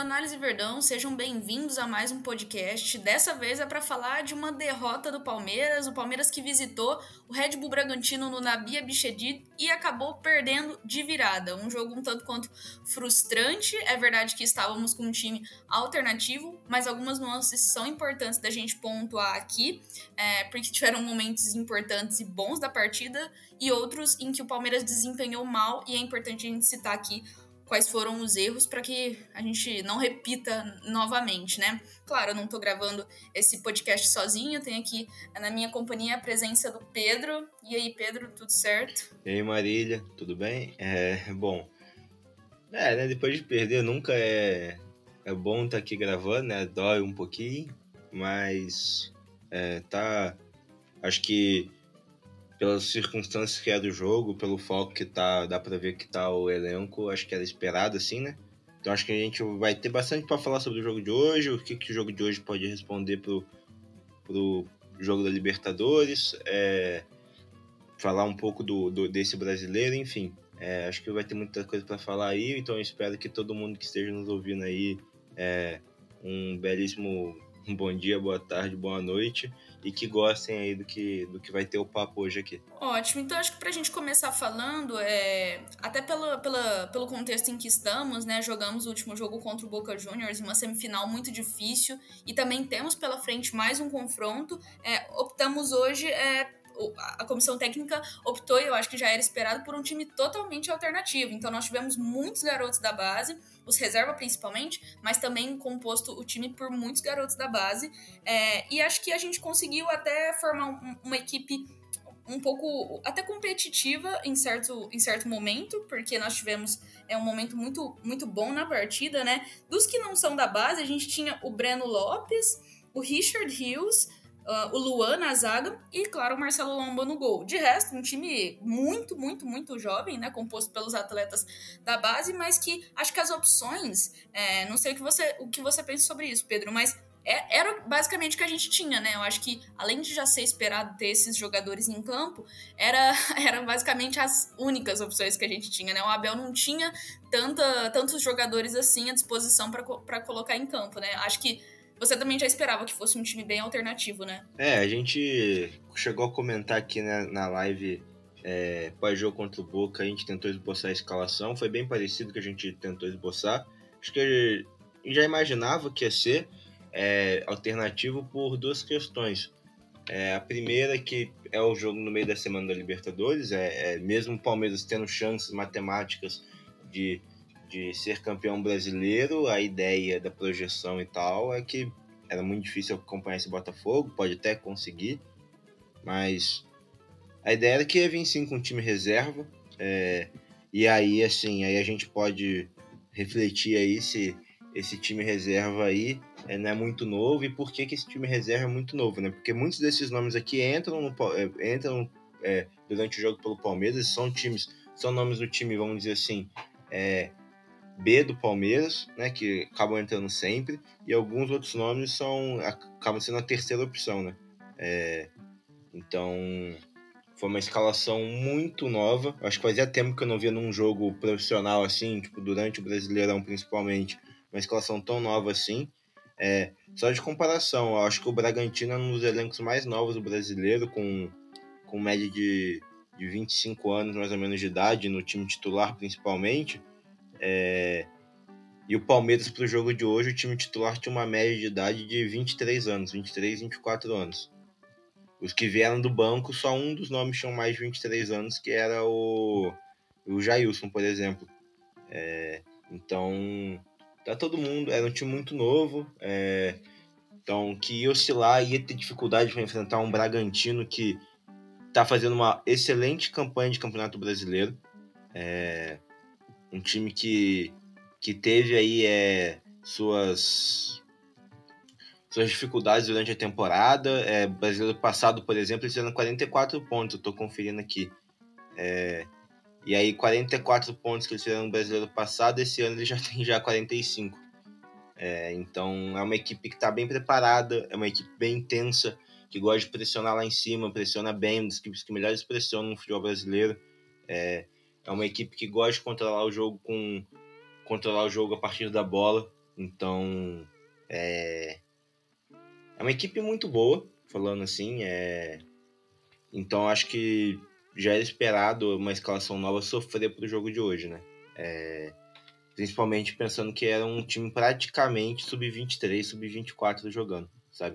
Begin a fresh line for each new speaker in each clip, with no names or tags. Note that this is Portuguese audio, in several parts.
Análise Verdão, sejam bem-vindos a mais um podcast. Dessa vez é para falar de uma derrota do Palmeiras, o Palmeiras que visitou o Red Bull Bragantino no Nabi Abichedid e acabou perdendo de virada. Um jogo um tanto quanto frustrante, é verdade que estávamos com um time alternativo, mas algumas nuances são importantes da gente pontuar aqui, porque tiveram momentos importantes e bons da partida e outros em que o Palmeiras desempenhou mal e é importante a gente citar aqui quais foram os erros para que a gente não repita novamente, né? Claro, eu não tô gravando esse podcast sozinho, tenho aqui na minha companhia a presença do Pedro. E aí, Pedro, tudo certo?
E aí, Marília, tudo bem? Né, depois de perder nunca é bom estar aqui gravando, né? Dói um pouquinho, mas acho que pelas circunstâncias que é do jogo, pelo foco que tá, dá pra ver que tá o elenco, acho que era esperado assim, né? Então acho que a gente vai ter bastante para falar sobre o jogo de hoje, o que o jogo de hoje pode responder pro jogo da Libertadores, falar um pouco desse brasileiro, enfim. Acho que vai ter muita coisa para falar aí, então eu espero que todo mundo que esteja nos ouvindo aí um belíssimo bom dia, boa tarde, boa noite e que gostem aí do que vai ter o papo hoje aqui.
Ótimo, então acho que pra gente começar falando, até pelo contexto em que estamos, né, jogamos o último jogo contra o Boca Juniors, uma semifinal muito difícil, e também temos pela frente mais um confronto, optamos hoje, a comissão técnica optou, e eu acho que já era esperado, por um time totalmente alternativo, então nós tivemos muitos garotos da base, os reserva principalmente, mas também composto o time por muitos garotos da base, e acho que a gente conseguiu até formar uma equipe um pouco até competitiva em certo momento, porque nós tivemos um momento muito, muito bom na partida, né? Dos que não são da base, a gente tinha o Breno Lopes, o Richard Rios, o Luan na zaga e, claro, o Marcelo Lomba no gol. De resto, um time muito, muito, muito jovem, né? Composto pelos atletas da base, mas que acho que as opções, não sei o que você pensa sobre isso, Pedro, mas era basicamente o que a gente tinha, né? Eu acho que, além de já ser esperado ter esses jogadores em campo, era basicamente as únicas opções que a gente tinha, né? O Abel não tinha tantos jogadores assim à disposição para colocar em campo, né? Acho que você também já esperava que fosse um time bem alternativo, né?
A gente chegou a comentar aqui, né, na live pós-jogo contra o Boca, a gente tentou esboçar a escalação, foi bem parecido que a gente tentou esboçar. Acho que já imaginava que ia ser alternativo por duas questões. A primeira que é o jogo no meio da semana da Libertadores, mesmo o Palmeiras tendo chances matemáticas de ser campeão brasileiro, a ideia da projeção e tal é que era muito difícil acompanhar esse Botafogo, pode até conseguir, mas a ideia era que ia vir sim com um time reserva, e aí assim, aí a gente pode refletir aí se esse time reserva aí não é muito novo e por que esse time reserva é muito novo, né? Porque muitos desses nomes aqui entram durante o jogo pelo Palmeiras, são nomes do time, vamos dizer assim, B do Palmeiras, né, que acabam entrando sempre, e alguns outros nomes acabam sendo a terceira opção, né? Então, foi uma escalação muito nova. Acho que fazia tempo que eu não via num jogo profissional assim, tipo, durante o Brasileirão principalmente, uma escalação tão nova assim. Só de comparação, eu acho que o Bragantino é um dos elencos mais novos do brasileiro, com média de 25 anos mais ou menos de idade, no time titular principalmente. E o Palmeiras, para o jogo de hoje, o time titular tinha uma média de idade de 23 anos, 23, 24 anos. Os que vieram do banco, só um dos nomes tinham mais de 23 anos, que era o Jailson, por exemplo. Então, tá todo mundo, era um time muito novo, então que ia oscilar, ia ter dificuldade para enfrentar um Bragantino que tá fazendo uma excelente campanha de Campeonato Brasileiro. Um time que teve aí suas dificuldades durante a temporada. Brasileiro passado, por exemplo, eles fizeram 44 pontos, eu tô conferindo aqui. E aí 44 pontos que eles fizeram no brasileiro passado, esse ano eles já tem 45. Então é uma equipe que está bem preparada, é uma equipe bem intensa, que gosta de pressionar lá em cima, pressiona bem, uma das equipes que melhores pressionam no futebol brasileiro. É uma equipe que gosta de controlar o jogo a partir da bola. Então, é uma equipe muito boa, falando assim. Então, acho que já era esperado uma escalação nova sofrer pro jogo de hoje, né? Principalmente pensando que era um time praticamente sub-23, sub-24 jogando, sabe?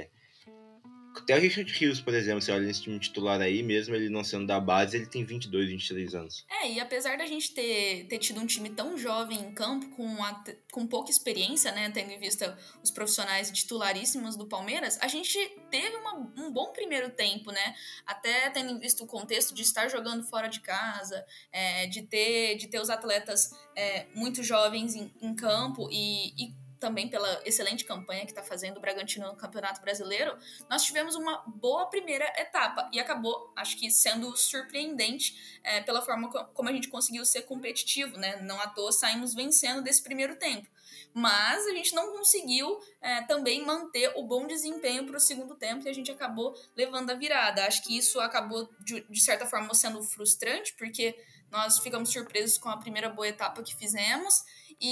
Até o Richard Rios, por exemplo, você olha nesse time titular aí, mesmo ele não sendo da base, ele tem 22, 23 anos.
E apesar da gente ter tido um time tão jovem em campo, com pouca experiência, né, tendo em vista os profissionais titularíssimos do Palmeiras, a gente teve um bom primeiro tempo, né? Até tendo em vista o contexto de estar jogando fora de casa, de ter os atletas muito jovens em campo e também pela excelente campanha que está fazendo o Bragantino no Campeonato Brasileiro, nós tivemos uma boa primeira etapa e acabou, acho que, sendo surpreendente pela forma como a gente conseguiu ser competitivo, né? Não à toa saímos vencendo desse primeiro tempo. Mas a gente não conseguiu também manter o bom desempenho para o segundo tempo e a gente acabou levando a virada. Acho que isso acabou, de certa forma, sendo frustrante, porque nós ficamos surpresos com a primeira boa etapa que fizemos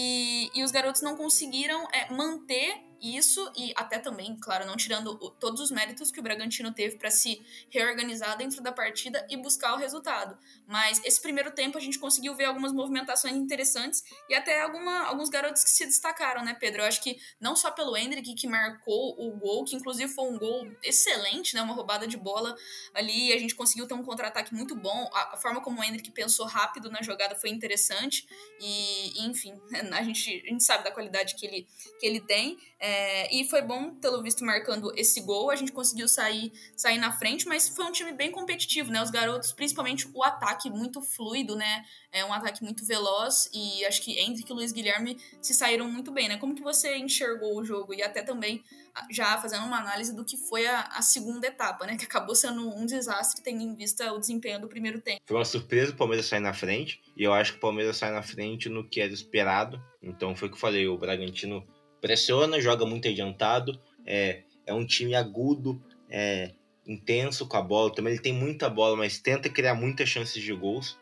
e os garotos não conseguiram manter isso e até também, claro, não tirando todos os méritos que o Bragantino teve para se reorganizar dentro da partida e buscar o resultado. Mas esse primeiro tempo a gente conseguiu ver algumas movimentações interessantes e até alguns garotos que se destacaram, né, Pedro? Eu acho que não só pelo Endrick, que marcou o gol, que inclusive foi um gol excelente, né, uma roubada de bola ali, a gente conseguiu ter um contra-ataque muito bom. A forma como o Endrick pensou rápido na jogada foi interessante e enfim, a gente sabe da qualidade que ele tem. E foi bom tê-lo visto marcando esse gol. A gente conseguiu sair na frente, mas foi um time bem competitivo, né? Os garotos, principalmente o ataque muito fluido, né? Um ataque muito veloz e acho que Endrick e Luiz Guilherme se saíram muito bem, né? Como que você enxergou o jogo? E até também já fazendo uma análise do que foi a segunda etapa, né? Que acabou sendo um desastre, tendo em vista o desempenho do primeiro tempo.
Foi uma surpresa o Palmeiras sair na frente, e eu acho que o Palmeiras sai na frente no que era esperado. Então foi o que eu falei, o Bragantino pressiona, joga muito adiantado, é um time agudo, intenso com a bola. Também ele tem muita bola, mas tenta criar muitas chances de gols.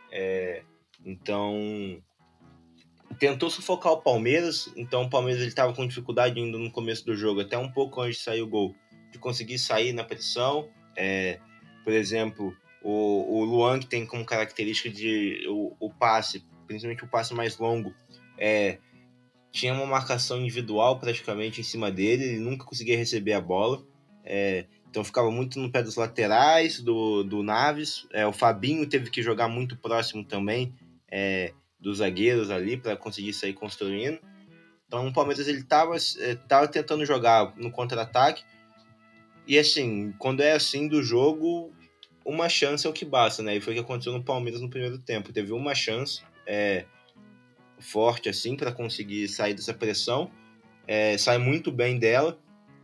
Então tentou sufocar o Palmeiras. Então o Palmeiras estava com dificuldade ainda no começo do jogo, até um pouco antes de sair o gol, de conseguir sair na pressão. Por exemplo, o Luan, que tem como característica de o passe, principalmente o passe mais longo, tinha uma marcação individual praticamente em cima dele, ele nunca conseguia receber a bola, então ficava muito no pé dos laterais, do Naves. O Fabinho teve que jogar muito próximo também dos zagueiros ali para conseguir sair construindo. Então o Palmeiras ele tava tentando jogar no contra-ataque, e assim, quando é assim do jogo, uma chance é o que basta, né? E foi o que aconteceu no Palmeiras no primeiro tempo. Teve uma chance forte assim para conseguir sair dessa pressão. Sai muito bem dela.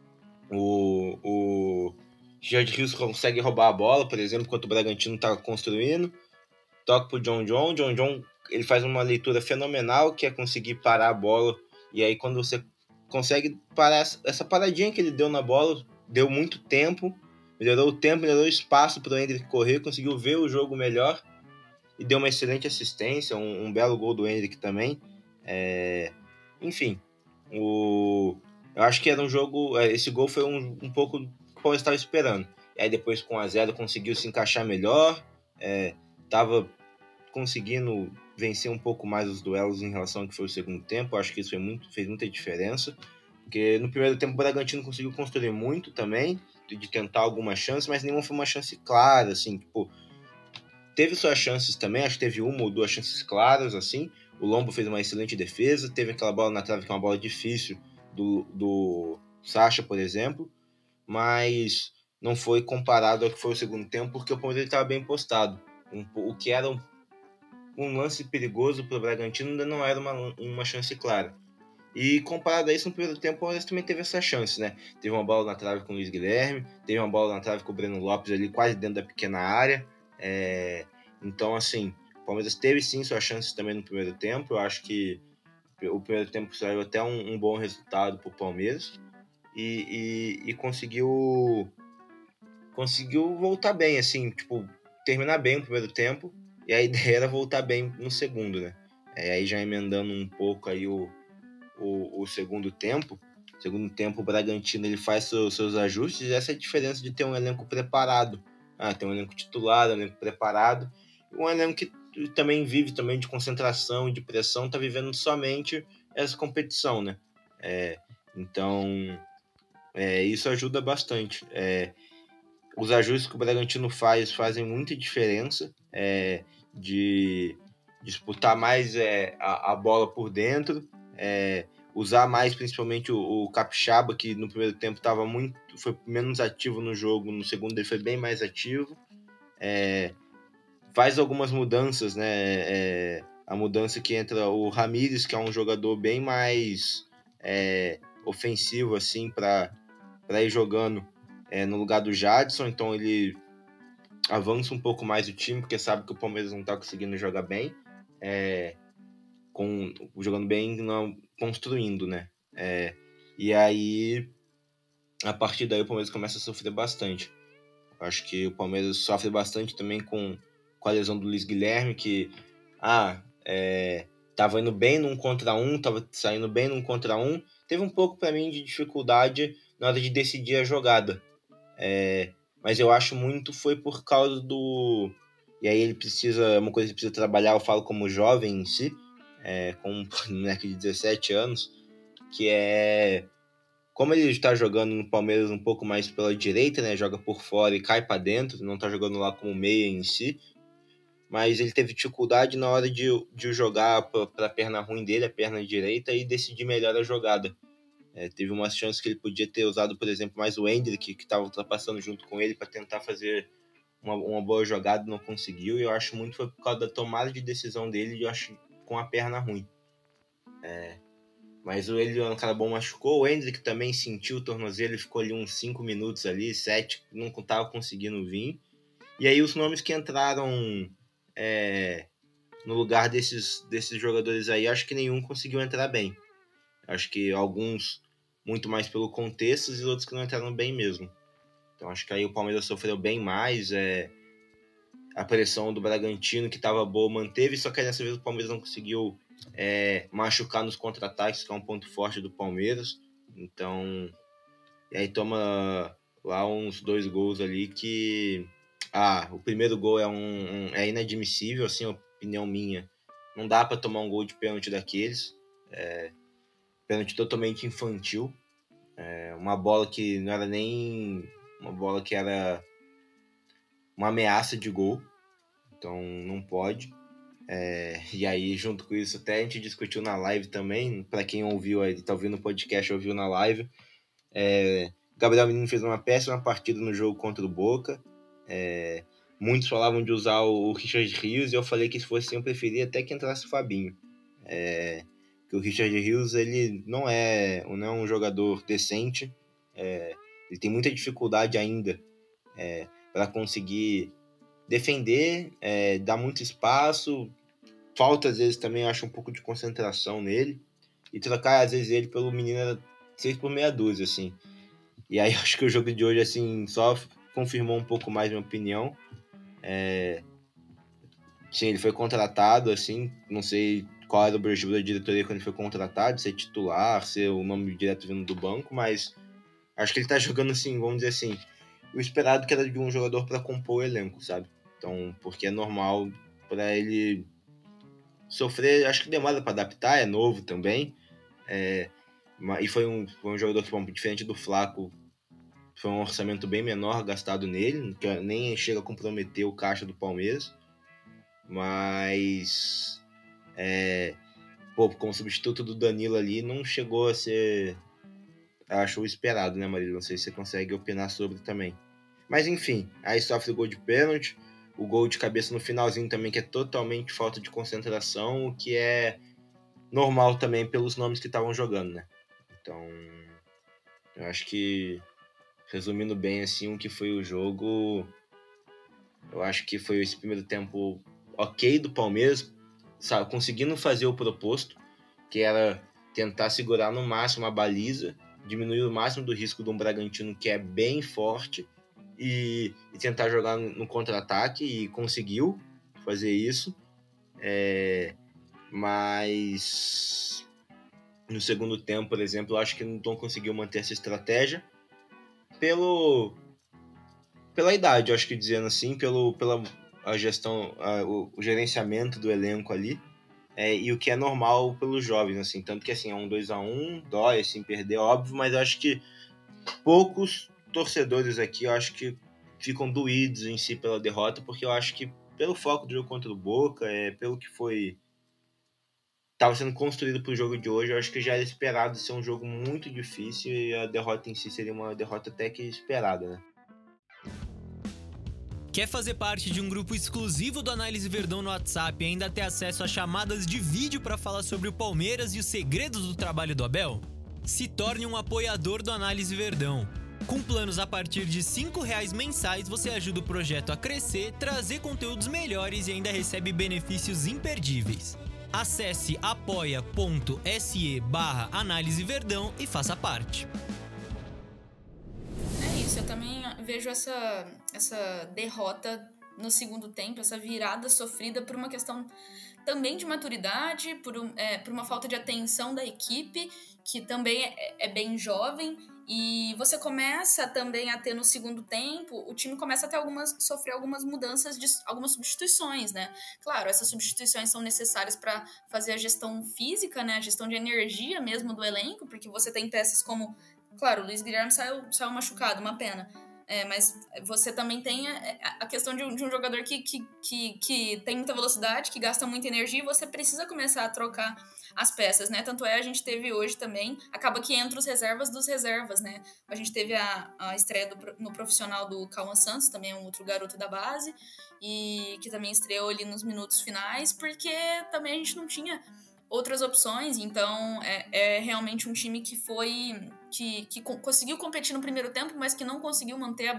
O Richard Rios consegue roubar a bola, por exemplo, enquanto o Bragantino está construindo. Toca pro John John. John John, ele faz uma leitura fenomenal, que é conseguir parar a bola. E aí quando você consegue parar essa paradinha que ele deu na bola, deu muito tempo, melhorou o tempo, melhorou o espaço para o Endrick correr, conseguiu ver o jogo melhor e deu uma excelente assistência, um belo gol do Endrick também. Enfim, eu acho que era um jogo. Esse gol foi um pouco do que o Palmeiras estava esperando. E aí depois com 1-0 conseguiu se encaixar melhor, estava conseguindo vencer um pouco mais os duelos em relação ao que foi o segundo tempo. Eu acho que isso fez muita diferença. Porque no primeiro tempo o Bragantino conseguiu construir muito também, de tentar alguma chance, mas nenhuma foi uma chance clara, assim, tipo, teve suas chances também, acho que teve uma ou duas chances claras, assim. O Lombo fez uma excelente defesa, teve aquela bola na trave que é uma bola difícil do Sacha, por exemplo, mas não foi comparado ao que foi o segundo tempo, porque o Palmeiras estava bem postado. O que era um lance perigoso para o Bragantino ainda não era uma chance clara. E comparado a isso, no primeiro tempo, o Palmeiras também teve essa chance, né? Teve uma bola na trave com o Luiz Guilherme, teve uma bola na trave com o Breno Lopes ali, quase dentro da pequena área. Então, assim, o Palmeiras teve sim suas chances também no primeiro tempo. Eu acho que o primeiro tempo saiu até um bom resultado para o Palmeiras. E conseguiu voltar bem, assim, tipo, terminar bem o primeiro tempo. E a ideia era voltar bem no segundo, né? Aí já emendando um pouco aí o o segundo tempo. Segundo tempo, o Bragantino ele faz seus ajustes, e essa é a diferença de ter um elenco preparado. Tem um elenco titular, um elenco preparado, um elenco que também vive também de concentração e de pressão, está vivendo somente essa competição, né? Então, isso ajuda bastante. Os ajustes que o Bragantino fazem muita diferença, de disputar mais a bola por dentro, usar mais principalmente o Capixaba, que no primeiro tempo foi menos ativo no jogo, no segundo ele foi bem mais ativo. Faz algumas mudanças, né? A mudança que entra o Ramírez, que é um jogador bem mais ofensivo, assim, para ir jogando no lugar do Jadson, então ele avança um pouco mais o time, porque sabe que o Palmeiras não está conseguindo jogar bem, jogando bem, não, construindo, né? E aí, a partir daí, o Palmeiras começa a sofrer bastante. Acho que o Palmeiras sofre bastante também com a lesão do Luiz Guilherme, que tava indo bem num contra um, tava saindo bem num contra um. Teve um pouco para mim de dificuldade na hora de decidir a jogada. Mas eu acho muito foi por causa do... E aí ele precisa, uma coisa que ele precisa trabalhar, eu falo como jovem em si, com um moleque de 17 anos, que como ele está jogando no Palmeiras um pouco mais pela direita, né, joga por fora e cai para dentro, não está jogando lá como meia em si, mas ele teve dificuldade na hora de jogar para a perna ruim dele, a perna direita, e decidir melhor a jogada. Teve umas chances que ele podia ter usado, por exemplo, mais o Endrick, que estava ultrapassando junto com ele para tentar fazer uma boa jogada, não conseguiu, e eu acho muito foi por causa da tomada de decisão dele, eu acho, com a perna ruim. Mas o Elion Carabon machucou, o Endrick também sentiu o tornozelo, ficou ali uns 5 minutos ali, 7, não estava conseguindo vir. E aí os nomes que entraram no lugar desses jogadores aí, acho que nenhum conseguiu entrar bem. Acho que alguns muito mais pelo contexto e outros que não entraram bem mesmo. Então acho que aí o Palmeiras sofreu bem mais, a pressão do Bragantino, que estava boa, manteve, só que dessa vez o Palmeiras não conseguiu machucar nos contra-ataques, que é um ponto forte do Palmeiras. Então, e aí toma lá uns 2 gols ali que... o primeiro gol é inadmissível, assim, opinião minha. Não dá para tomar um gol de pênalti daqueles. Pênalti totalmente infantil. Uma bola que não era nem uma bola, que era uma ameaça de gol. Então não pode. E aí, junto com isso, até a gente discutiu na live também. Para quem ouviu aí, tá ouvindo o podcast, ouviu na live. Gabriel Menino fez uma péssima partida no jogo contra o Boca. Muitos falavam de usar o Richard Rios, e eu falei que se fosse assim, eu preferia até que entrasse o Fabinho. Que o Richard Rios, ele não é um jogador decente. Ele tem muita dificuldade ainda para conseguir defender, dar muito espaço. Falta, às vezes, também, eu acho um pouco de concentração nele. E trocar, às vezes, ele pelo menino 6 por meia dúzia, assim. E aí, acho que o jogo de hoje, assim, só confirmou um pouco mais minha opinião. Sim, ele foi contratado, assim, não sei qual era o objetivo da diretoria quando ele foi contratado, ser titular, ser o nome direto vindo do banco, mas acho que ele tá jogando, assim, vamos dizer assim, o esperado, que era de um jogador para compor o elenco, sabe? Então, porque é normal para ele sofrer, acho que demora para adaptar, é novo também, e foi um jogador que, bom, diferente do Flaco, foi um orçamento bem menor gastado nele, que nem chega a comprometer o caixa do Palmeiras, mas como substituto do Danilo ali, não chegou a ser, acho, o esperado, né, Marília? Não sei se você consegue opinar sobre também. Mas enfim, aí sofre o gol de pênalti, o gol de cabeça no finalzinho também, que é totalmente falta de concentração, o que é normal também pelos nomes que estavam jogando, né? Então, eu acho que, resumindo bem, assim, o que foi o jogo, eu acho que foi esse primeiro tempo ok do Palmeiras, sabe, conseguindo fazer o proposto, que era tentar segurar no máximo a baliza, diminuir o máximo do risco de um Bragantino que é bem forte, e tentar jogar no contra-ataque, e conseguiu fazer isso. Mas no segundo tempo, por exemplo, eu acho que não conseguiu manter essa estratégia pela idade, eu acho que dizendo assim, pela a gestão, o gerenciamento do elenco ali, e o que é normal pelos jovens, assim, tanto que assim, é um 2-1, dói assim, perder, óbvio, mas eu acho que poucos torcedores aqui, eu acho que ficam doídos em si pela derrota, porque eu acho que pelo foco do jogo contra o Boca, pelo que estava sendo construído para o jogo de hoje, eu acho que já era esperado ser um jogo muito difícil e a derrota em si seria uma derrota até que esperada, né?
Quer fazer parte de um grupo exclusivo do Análise Verdão no WhatsApp e ainda ter acesso a chamadas de vídeo para falar sobre o Palmeiras e os segredos do trabalho do Abel? Se torne um apoiador do Análise Verdão. Com planos a partir de R$ 5,00 mensais, você ajuda o projeto a crescer, trazer conteúdos melhores e ainda recebe benefícios imperdíveis. Acesse apoia.se/Análise Verdão e faça parte.
Eu também vejo essa derrota no segundo tempo, essa virada sofrida por uma questão também de maturidade, por uma falta de atenção da equipe, que também é bem jovem, e você começa também a ter no segundo tempo, o time começa a ter sofrer algumas mudanças, algumas substituições, né? Claro, essas substituições são necessárias para fazer a gestão física, né? A gestão de energia mesmo do elenco, porque você tem peças como... Claro, o Luiz Guilherme saiu machucado, uma pena. Mas você também tem a questão de um jogador que tem muita velocidade, que gasta muita energia, e você precisa começar a trocar as peças, né? Tanto a gente teve hoje também, acaba que entra os reservas dos reservas, né? A gente teve a estreia no profissional do Cauã Santos, também um outro garoto da base, e que também estreou ali nos minutos finais, porque também a gente não tinha outras opções, então é realmente um time que conseguiu competir no primeiro tempo, mas que não conseguiu manter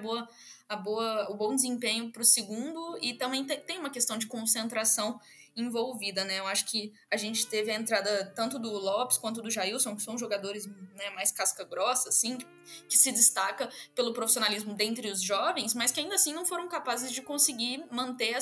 o bom desempenho para o segundo, e também tem uma questão de concentração envolvida, né? Eu acho que a gente teve a entrada tanto do Lopes quanto do Jailson, que são jogadores, né, mais casca grossa, assim, que se destaca pelo profissionalismo dentre os jovens, mas que ainda assim não foram capazes de conseguir manter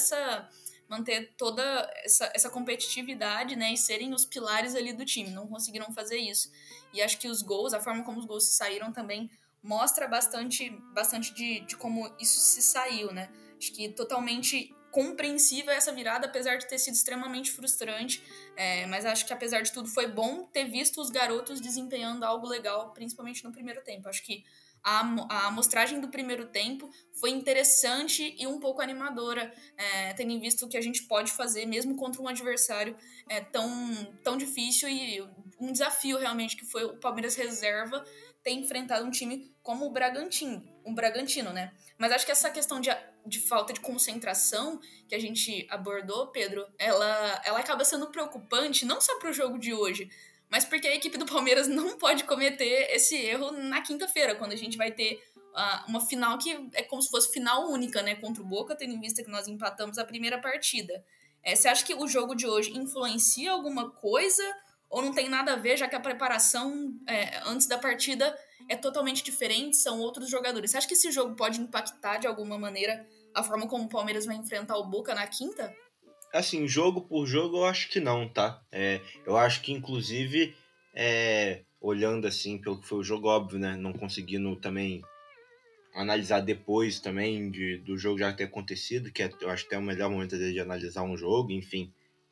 toda essa competitividade, né, e serem os pilares ali do time, não conseguiram fazer isso. E acho que os gols, a forma como os gols se saíram também mostra bastante de como isso se saiu, né? Acho que totalmente compreensível essa virada, apesar de ter sido extremamente frustrante, mas acho que apesar de tudo foi bom ter visto os garotos desempenhando algo legal, principalmente no primeiro tempo. Acho que a amostragem do primeiro tempo foi interessante e um pouco animadora, tendo visto o que a gente pode fazer mesmo contra um adversário tão difícil e um desafio realmente que foi o Palmeiras reserva ter enfrentado um time como o Bragantino, né? Mas acho que essa questão de falta de concentração que a gente abordou, Pedro, ela acaba sendo preocupante não só para o jogo de hoje, mas porque a equipe do Palmeiras não pode cometer esse erro na quinta-feira, quando a gente vai ter uma final que é como se fosse final única, né, contra o Boca, tendo em vista que nós empatamos a primeira partida. Você acha que o jogo de hoje influencia alguma coisa ou não tem nada a ver, já que a preparação antes da partida é totalmente diferente, são outros jogadores? Você acha que esse jogo pode impactar de alguma maneira a forma como o Palmeiras vai enfrentar o Boca na quinta?
Assim, jogo por jogo, eu acho que não, tá? Eu acho que, inclusive, olhando assim pelo que foi o jogo, óbvio, né? Não conseguindo também analisar depois também do jogo já ter acontecido, que eu acho que é o melhor momento de analisar um jogo, enfim.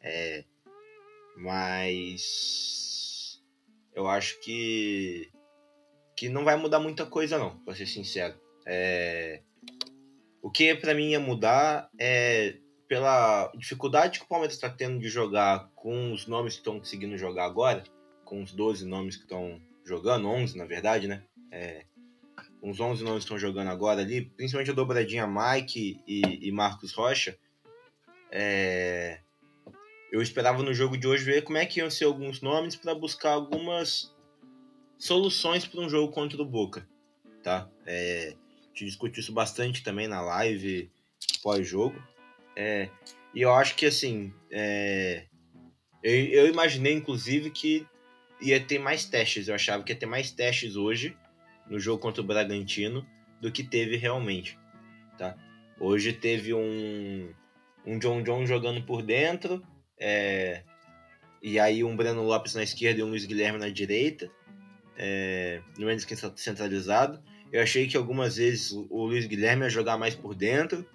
Mas eu acho que não vai mudar muita coisa, não, pra ser sincero. O que pra mim ia mudar é pela dificuldade que o Palmeiras está tendo de jogar com os nomes que estão conseguindo jogar agora, com os 12 nomes que estão jogando, 11 na verdade, né? Uns 11 nomes que estão jogando agora ali, principalmente a dobradinha Mike e Marcos Rocha. Eu esperava no jogo de hoje ver como é que iam ser alguns nomes para buscar algumas soluções para um jogo contra o Boca, tá? A gente discutiu isso bastante também na live pós-jogo. E eu acho que, assim, eu imaginei, inclusive, que ia ter mais testes. Eu achava que ia ter mais testes hoje no jogo contra o Bragantino do que teve realmente, tá? Hoje teve um John jogando por dentro, e aí um Breno Lopes na esquerda e um Luiz Guilherme na direita, no Hendrick centralizado. Eu achei que algumas vezes o Luiz Guilherme ia jogar mais por dentro,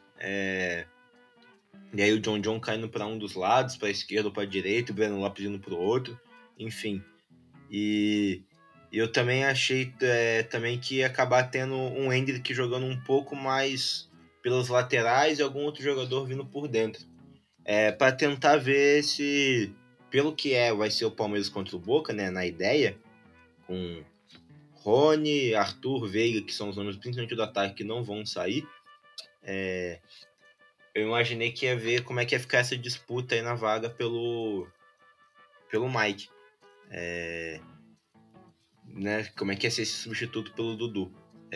e aí o John caindo para um dos lados, para a esquerda ou para a direita, o Breno Lopes indo para o outro, enfim. E eu também achei também que ia acabar tendo um Hendrick jogando um pouco mais pelas laterais e algum outro jogador vindo por dentro. Para tentar ver se, pelo que vai ser o Palmeiras contra o Boca, né, na ideia, com Rony, Arthur, Veiga, que são os nomes principalmente do ataque que não vão sair, eu imaginei que ia ver como é que ia ficar essa disputa aí na vaga pelo Mike. Né, como é que ia ser esse substituto pelo Dudu.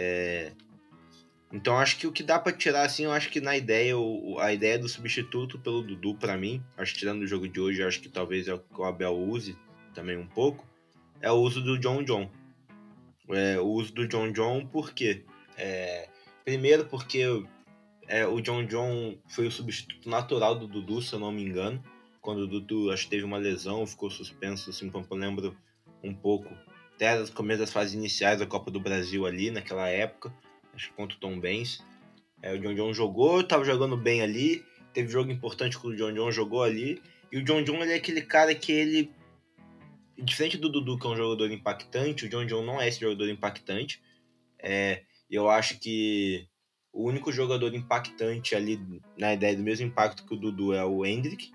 Então acho que o que dá para tirar, assim, eu acho que na ideia, a ideia do substituto pelo Dudu, para mim, acho que tirando o jogo de hoje, acho que talvez é o que o Abel use também um pouco, é o uso do John. O uso do John por quê? Primeiro porque o John foi o substituto natural do Dudu, se eu não me engano, quando o Dudu acho que teve uma lesão, ficou suspenso, assim, como eu lembro um pouco, até no começo das fases iniciais da Copa do Brasil ali, naquela época, acho que contra o Tombense. O John jogou, tava jogando bem ali, teve jogo importante que o John jogou ali, e o John ele é aquele cara que ele, diferente do Dudu, que é um jogador impactante, o John não é esse jogador impactante. Eu acho que o único jogador impactante ali, na ideia do mesmo impacto que o Dudu, é o Hendrick.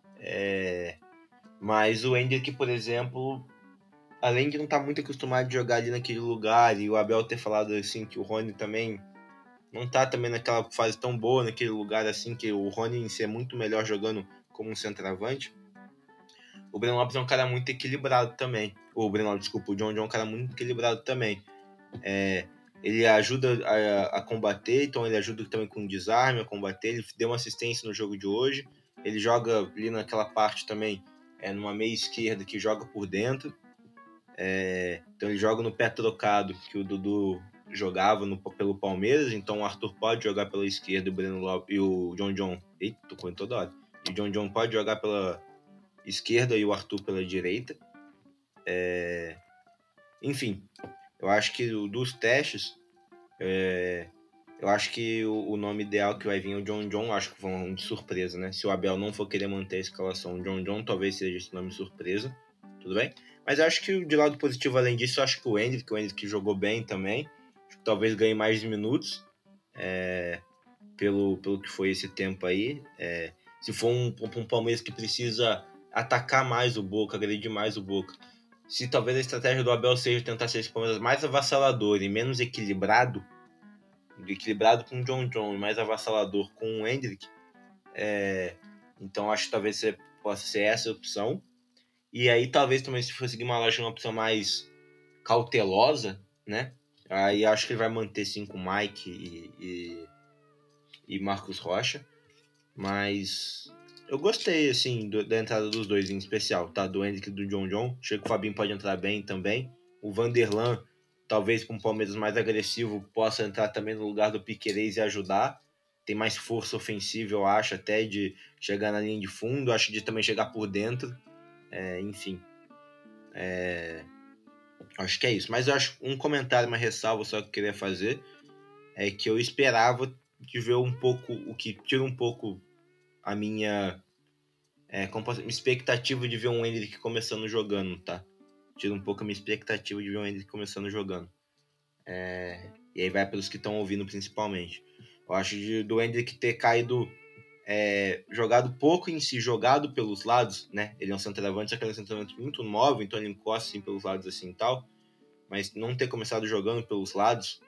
Mas o Hendrick, por exemplo, além de não estar muito acostumado a jogar ali naquele lugar, e o Abel ter falado assim que o Rony também não tá também naquela fase tão boa naquele lugar, assim, que o Rony em si é muito melhor jogando como um centroavante. O Breno Lopes é um cara muito equilibrado também. O John é um cara muito equilibrado também. Ele ajuda a combater, então ele ajuda também com o desarme a combater. Ele deu uma assistência no jogo de hoje. Ele joga ali naquela parte também, numa meia esquerda que joga por dentro. Então ele joga no pé trocado, que o Dudu jogava pelo Palmeiras, então o Arthur pode jogar pela esquerda, o Breno Lopes e o John. Eita, tô correndo toda hora. E o John pode jogar pela esquerda e o Arthur pela direita. Enfim, eu acho que dos testes, eu acho que o nome ideal que vai vir é o John, acho que vão de surpresa, né? Se o Abel não for querer manter a escalação, o John talvez seja esse nome surpresa, tudo bem? Mas eu acho que de lado positivo, além disso, eu acho que o Hendrick jogou bem também, acho que talvez ganhe mais de minutos, pelo que foi esse tempo aí. Se for um Palmeiras que precisa atacar mais o Boca, agredir mais o Boca, se talvez a estratégia do Abel seja tentar ser esse Palmeiras mais avassalador e menos equilibrado com o John e mais avassalador com o Hendrick, então acho que talvez possa ser essa a opção. E aí talvez também, se for seguir uma lógica, uma opção mais cautelosa, né? Aí acho que ele vai manter sim com o Mike e Marcos Rocha. Mas eu gostei, assim, da entrada dos dois em especial, tá? Do Hendrick e do John. Achei que o Fabinho pode entrar bem também. O Vanderlan, talvez com um Palmeiras mais agressivo, possa entrar também no lugar do Piquerez e ajudar. Tem mais força ofensiva, eu acho, até de chegar na linha de fundo. Acho de também chegar por dentro. Enfim. Acho que é isso. Mas eu acho um comentário, uma ressalva só que eu queria fazer é que eu esperava de ver um pouco, o que tira um pouco a minha expectativa de ver um Hendrick começando jogando, tá? Tira um pouco a minha expectativa de ver um Hendrick começando jogando. E aí vai pelos que estão ouvindo principalmente. Eu acho do Hendrick ter caído, jogado pouco em si, jogado pelos lados, né? Ele é um centroavante, só que ele é um centroavante muito móvel, então ele encosta assim pelos lados assim e tal. Mas não ter começado jogando pelos lados,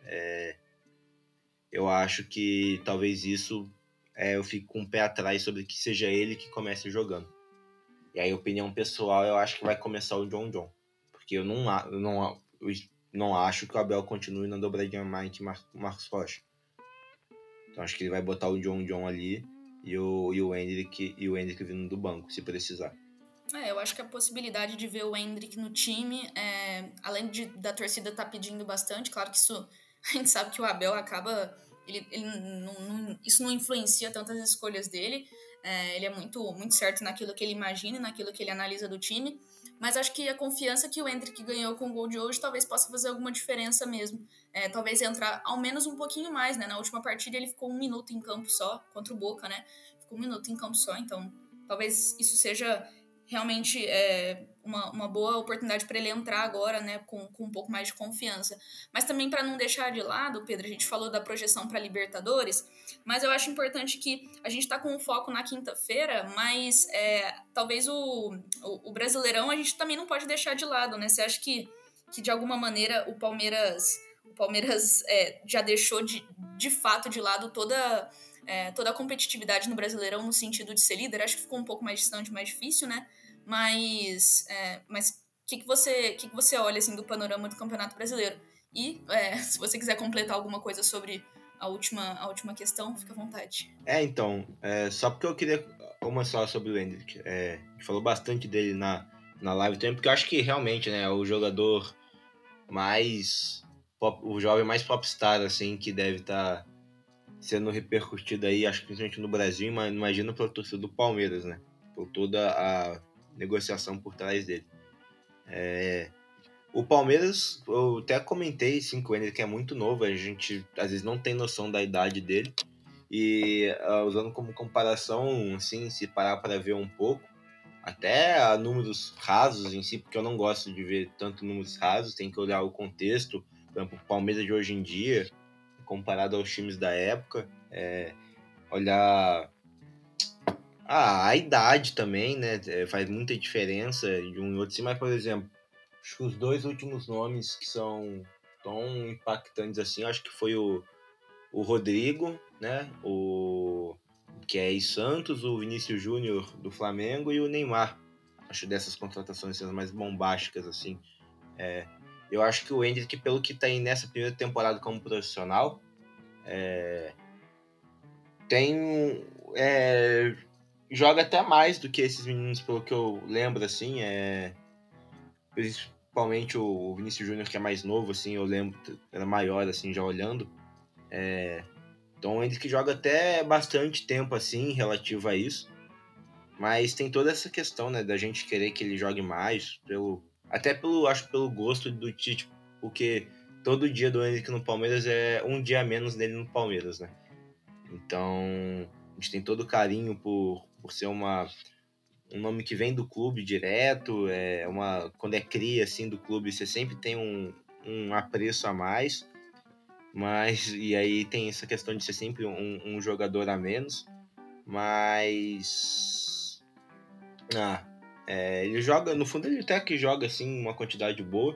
eu acho que talvez isso eu fico com o pé atrás sobre que seja ele que comece jogando. E aí, opinião pessoal, eu acho que vai começar o John. Porque eu não acho que o Abel continue na dobradinha Mike e Marcos Rocha. Então acho que ele vai botar o John ali e o Hendrick vindo do banco, se precisar.
Eu acho que a possibilidade de ver o Hendrick no time, além da torcida estar pedindo bastante, claro que isso a gente sabe que o Abel acaba... isso não influencia tanto as escolhas dele, Ele é muito, muito certo naquilo que ele imagina, naquilo que ele analisa do time. Mas acho que a confiança que o Endrick ganhou com o gol de hoje talvez possa fazer alguma diferença mesmo. Talvez entrar ao menos um pouquinho mais, né? Na última partida ele ficou 1 minuto em campo só, contra o Boca, né? Ficou 1 minuto em campo só, então talvez isso seja realmente uma boa oportunidade para ele entrar agora, né, com um pouco mais de confiança. Mas também para não deixar de lado, Pedro, a gente falou da projeção para Libertadores, mas eu acho importante que a gente está com um foco na quinta-feira, mas talvez o Brasileirão a gente também não pode deixar de lado, né? Você acha que de alguma maneira o Palmeiras já deixou de fato de lado toda a competitividade no Brasileirão no sentido de ser líder? Acho que ficou um pouco mais distante, mais difícil, né? Mas o que você olha assim, do panorama do Campeonato Brasileiro? E se você quiser completar alguma coisa sobre a última questão, fica à vontade.
Então, só porque eu queria uma só sobre o Endrick. A gente falou bastante dele na live também, porque eu acho que realmente, né, é o jogador mais o jovem mais popstar, assim, que deve estar sendo repercutido aí, acho que principalmente no Brasil, mas imagina pela torcida do Palmeiras, né? Por toda a negociação por trás dele. O Palmeiras, eu até comentei, sim, com ele que é muito novo, a gente às vezes não tem noção da idade dele, e usando como comparação, assim, se parar para ver um pouco, até números rasos em si, porque eu não gosto de ver tanto números rasos, tem que olhar o contexto, por exemplo, o Palmeiras de hoje em dia, comparado aos times da época, olhar a idade também, né? Faz muita diferença de um e outro. Sim, mas, por exemplo, acho que os 2 últimos nomes que são tão impactantes assim, acho que foi o Rodrigo, né? O que é ex-Santos, o Vinícius Júnior do Flamengo e o Neymar. Acho dessas contratações as mais bombásticas, assim. Eu acho que o Endrick, pelo que tá aí nessa primeira temporada como profissional, tem joga até mais do que esses meninos, pelo que eu lembro, assim, principalmente o Vinícius Júnior, que é mais novo, assim, eu lembro, era maior, assim, já olhando. Então ele que joga até bastante tempo, assim, relativo a isso. Mas tem toda essa questão, né, da gente querer que ele jogue mais, acho pelo gosto do Tite, porque todo dia do Henrique no Palmeiras é um dia a menos dele no Palmeiras, né? Então, a gente tem todo o carinho por ser um nome que vem do clube direto, quando é cria, assim, do clube, você sempre tem um apreço a mais, e aí tem essa questão de ser sempre um jogador a menos, mas ele joga, no fundo ele até que joga, assim, uma quantidade boa,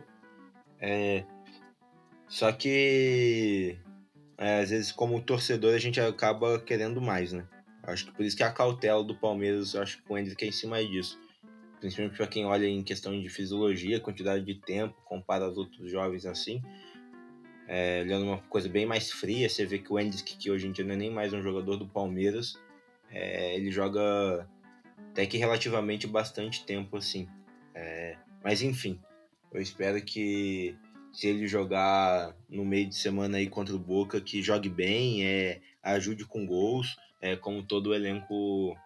só que às vezes como torcedor a gente acaba querendo mais, né? Acho que por isso que a cautela do Palmeiras, acho que o Endrick é em cima disso. Principalmente para quem olha em questão de fisiologia, quantidade de tempo, compara aos outros jovens assim. Olhando uma coisa bem mais fria, você vê que o Endrick, que hoje em dia não é nem mais um jogador do Palmeiras, ele joga até que relativamente bastante tempo assim. Mas enfim, eu espero que se ele jogar no meio de semana aí contra o Boca, que jogue bem, ajude com gols, como todo o elenco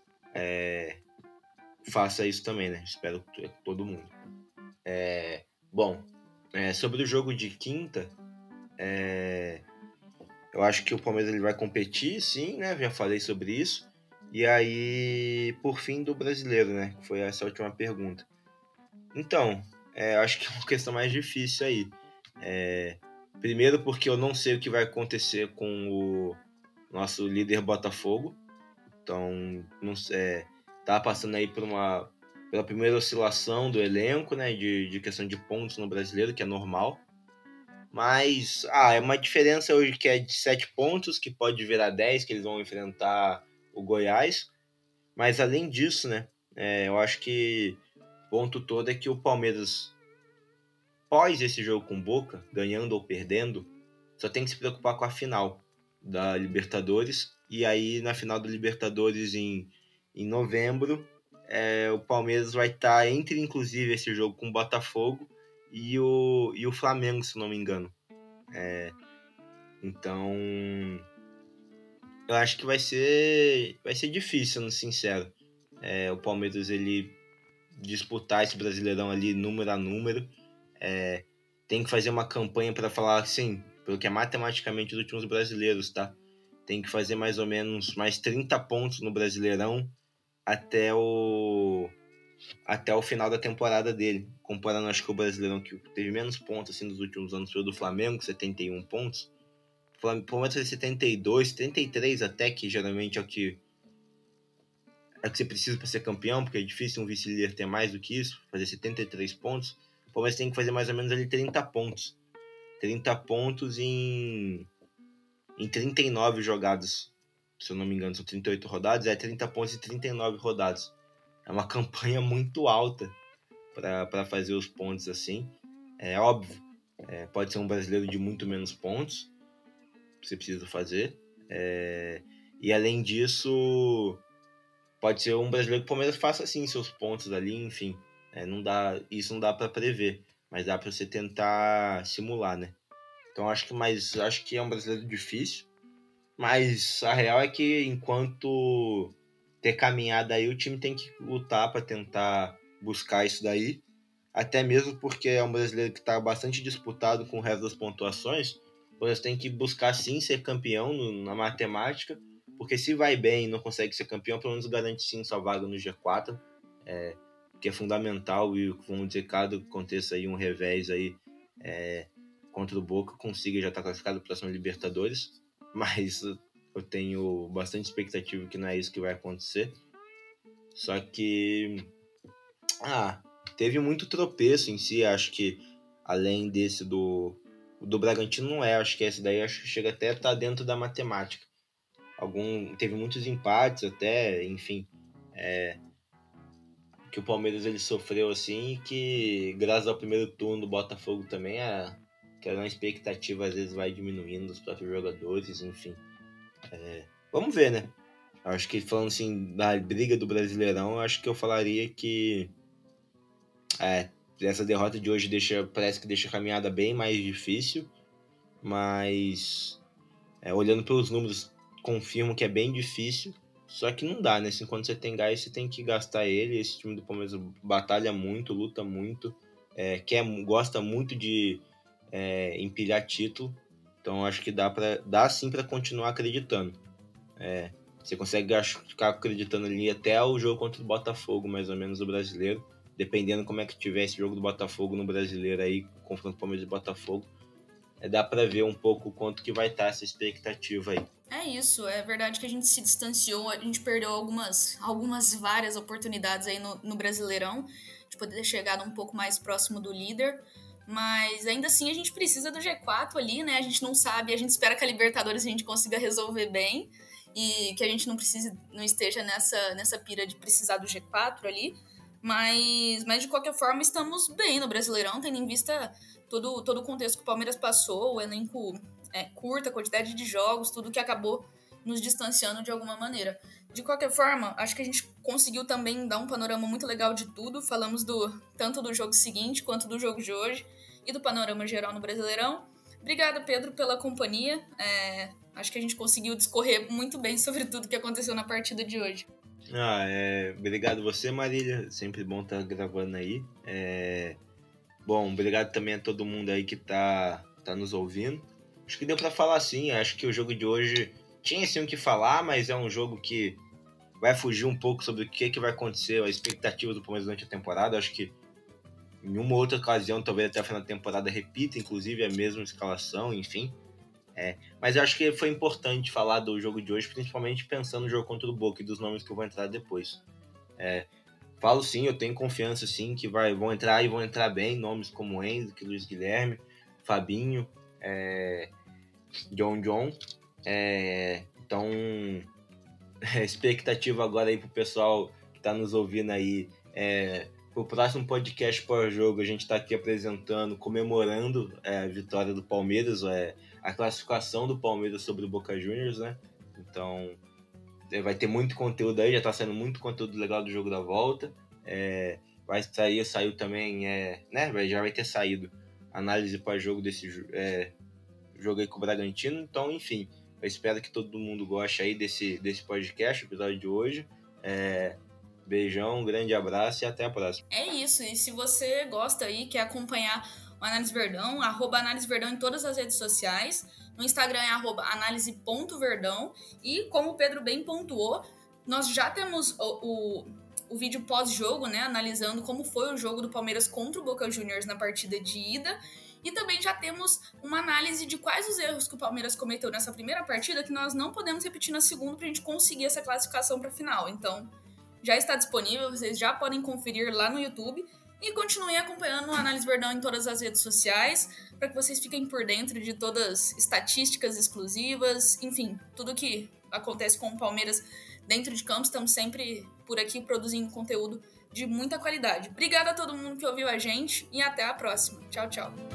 faça isso também, né? Espero que todo mundo. Bom, sobre o jogo de quinta, eu acho que o Palmeiras ele vai competir, sim, né? Já falei sobre isso. E aí, por fim, do brasileiro, né? Que foi essa última pergunta. Então, acho que é uma questão mais difícil aí. Primeiro porque eu não sei o que vai acontecer com o nosso líder Botafogo. Então, não sei, tá passando aí pela primeira oscilação do elenco, né? De questão de pontos no brasileiro, que é normal. Mas, é uma diferença hoje que é de 7 pontos, que pode virar 10, que eles vão enfrentar o Goiás. Mas, além disso, né? Eu acho que o ponto todo é que o Palmeiras, pós esse jogo com o Boca, ganhando ou perdendo, só tem que se preocupar com a final da Libertadores. E aí, na final da Libertadores, em novembro, o Palmeiras vai estar entre, inclusive, esse jogo com o Botafogo e o Flamengo, se não me engano. Então, Eu acho que vai ser difícil, sendo sincero. O Palmeiras, ele disputar esse Brasileirão ali número a número. Tem que fazer uma campanha para falar assim, pelo que é matematicamente os últimos brasileiros, tá? Tem que fazer mais ou menos mais 30 pontos no Brasileirão até o final da temporada dele. Comparando, acho que o Brasileirão que teve menos pontos assim, nos últimos anos foi o do Flamengo, 71 pontos. O Palmeiras teve 72, 73 até, que geralmente é o que você precisa para ser campeão, porque é difícil um vice-líder ter mais do que isso, fazer 73 pontos. O Palmeiras tem que fazer mais ou menos ali 30 pontos. 30 pontos em 39 jogadas. Se eu não me engano, são 38 rodadas. 30 pontos em 39 rodadas. É uma campanha muito alta para fazer os pontos assim. É óbvio, pode ser um brasileiro de muito menos pontos. Você precisa fazer. E além disso, pode ser um brasileiro que o Palmeiras faça assim seus pontos ali, enfim. Isso não dá para prever, mas dá para você tentar simular, né? Então acho que é um brasileiro difícil, mas a real é que enquanto ter caminhada aí, o time tem que lutar para tentar buscar isso daí, até mesmo porque é um brasileiro que está bastante disputado com o resto das pontuações. O Palmeiras tem que buscar sim ser campeão na matemática, porque se vai bem e não consegue ser campeão, pelo menos garante sim sua vaga no G4, que é fundamental. E vamos dizer, caso aconteça aí um revés aí contra o Boca, consiga já estar classificado para a próxima Libertadores, mas eu tenho bastante expectativa que não é isso que vai acontecer. Só que teve muito tropeço em si. Acho que além desse do Bragantino, não acho que esse daí acho que chega até a estar dentro da matemática. Teve muitos empates até, enfim, que o Palmeiras ele sofreu assim, e que graças ao primeiro turno do Botafogo também, que era uma expectativa às vezes vai diminuindo dos próprios jogadores, enfim. Vamos ver, né? Acho que falando assim da briga do Brasileirão, acho que eu falaria que essa derrota de hoje parece que deixa a caminhada bem mais difícil, mas olhando pelos números, confirmo que é bem difícil. Só que não dá, né? Assim, quando você tem gás, você tem que gastar ele. Esse time do Palmeiras batalha muito, luta muito, gosta muito de empilhar título. Então acho que dá sim para continuar acreditando. Você consegue ficar acreditando ali até o jogo contra o Botafogo, mais ou menos, do Brasileiro. Dependendo como é que tiver esse jogo do Botafogo no Brasileiro aí, confronto Palmeiras e Botafogo, dá para ver um pouco o quanto que vai estar essa expectativa aí.
É isso, é verdade que a gente se distanciou, a gente perdeu várias oportunidades aí no Brasileirão, de poder ter chegado um pouco mais próximo do líder, mas ainda assim a gente precisa do G4 ali, né? A gente não sabe, a gente espera que a Libertadores a gente consiga resolver bem e que a gente não esteja nessa pira de precisar do G4 ali, mas de qualquer forma estamos bem no Brasileirão, tendo em vista todo o contexto que o Palmeiras passou, o elenco curta, a quantidade de jogos, tudo que acabou nos distanciando de alguma maneira. De qualquer forma, acho que a gente conseguiu também dar um panorama muito legal de tudo. Falamos tanto do jogo seguinte quanto do jogo de hoje e do panorama geral no Brasileirão. Obrigada, Pedro, pela companhia. Acho que a gente conseguiu discorrer muito bem sobre tudo que aconteceu na partida de hoje.
Obrigado você, Marília. Sempre bom estar gravando aí. Bom, obrigado também a todo mundo aí que tá nos ouvindo. Acho que deu pra falar sim. Acho que o jogo de hoje tinha sim o que falar, mas é um jogo que vai fugir um pouco sobre o que vai acontecer, a expectativa do Palmeiras durante a temporada. Acho que em uma outra ocasião, talvez até a final da temporada, repita inclusive a mesma escalação, enfim. Mas eu acho que foi importante falar do jogo de hoje, principalmente pensando no jogo contra o Boca e dos nomes que eu vou entrar depois. Falo sim, eu tenho confiança sim que vão entrar e vão entrar bem, nomes como Enzo, Luiz Guilherme, Fabinho, John. Então, expectativa agora aí pro pessoal que tá nos ouvindo aí. Pro próximo podcast pós-jogo, a gente tá aqui apresentando, comemorando a vitória do Palmeiras, a classificação do Palmeiras sobre o Boca Juniors, né? Então, vai ter muito conteúdo aí, já tá saindo muito conteúdo legal do jogo da volta. Saiu também, né? Já vai ter saído análise pós-jogo desse jogo aí com o Bragantino. Então, enfim, Eu espero que todo mundo goste aí desse podcast, episódio de hoje. Beijão, um grande abraço e até a próxima.
É isso, e se você gosta aí, quer acompanhar o Análise Verdão, @Análise Verdão em todas as redes sociais. No Instagram é @análise.verdão. E como o Pedro bem pontuou, nós já temos o vídeo pós-jogo, né? Analisando como foi o jogo do Palmeiras contra o Boca Juniors na partida de ida. E também já temos uma análise de quais os erros que o Palmeiras cometeu nessa primeira partida que nós não podemos repetir na segunda pra gente conseguir essa classificação pra final. Então, já está disponível, vocês já podem conferir lá no YouTube. E continuem acompanhando o Análise Verdão em todas as redes sociais, para que vocês fiquem por dentro de todas as estatísticas exclusivas, enfim, tudo que acontece com o Palmeiras dentro de campo. Estamos sempre por aqui produzindo conteúdo de muita qualidade. Obrigada a todo mundo que ouviu a gente e até a próxima. Tchau, tchau.